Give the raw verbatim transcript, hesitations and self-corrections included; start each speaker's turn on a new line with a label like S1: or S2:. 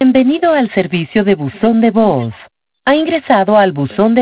S1: Bienvenido al servicio de buzón de voz. Ha ingresado al buzón de